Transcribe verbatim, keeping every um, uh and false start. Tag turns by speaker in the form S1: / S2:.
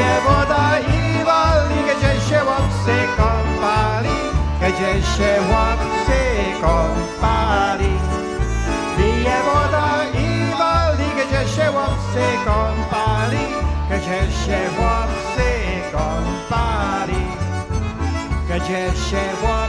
S1: Bije woda i wali, gdzie się chłopcy kąpali, gdzie się chłopcy kąpali. Bije woda i wali, gdzie się chłopcy kąpali, gdzie się chłopcy kąpali, gdzie się chłopcy